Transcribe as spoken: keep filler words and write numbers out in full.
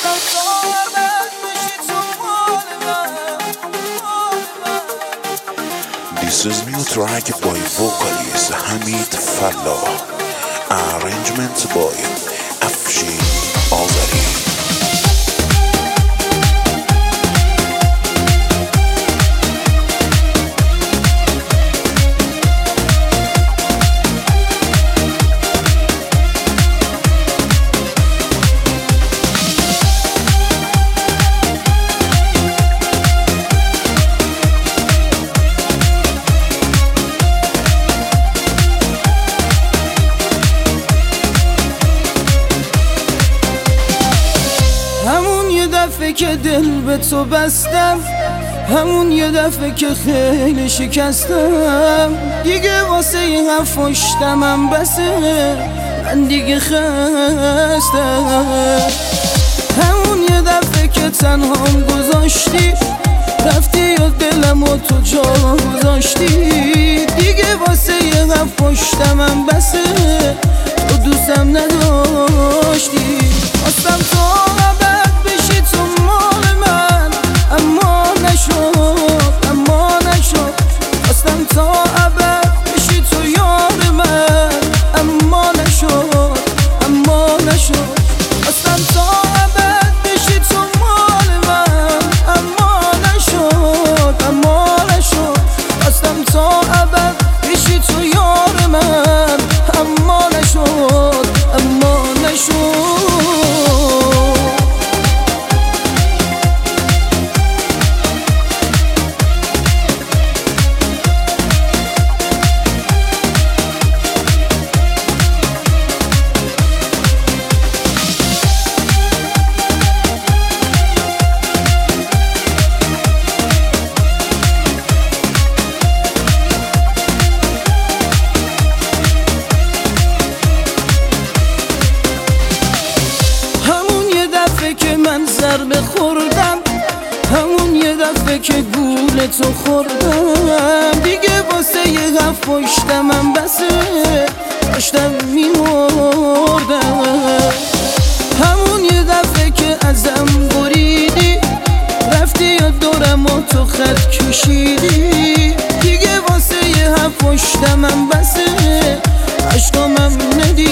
This is new track by vocalist Hamid Fallah, arrangement by Afshin Azari. همون یه دفعه که دل به تو بستم، همون یه دفعه که خیلی شکستم، دیگه واسه یه حرفاشتمم بسه، من دیگه خستم. همون یه دفعه که تنهام گذاشتی، رفتی یا دلم و تو جا گذاشتی، دیگه واسه یه حرفاشتمم بسه، تو دوستم نداشتی. خواستم تو که من ضربه خوردم، همون یه دفعه که گول تو خوردم، دیگه واسه یه حرف پشتمم بسه، داشتم میمردم. همون یه دفعه که ازم بریدی، رفتی یا دورم و تو خط کشیدی، دیگه واسه یه حرف پشتمم بسه، عشقامم ندی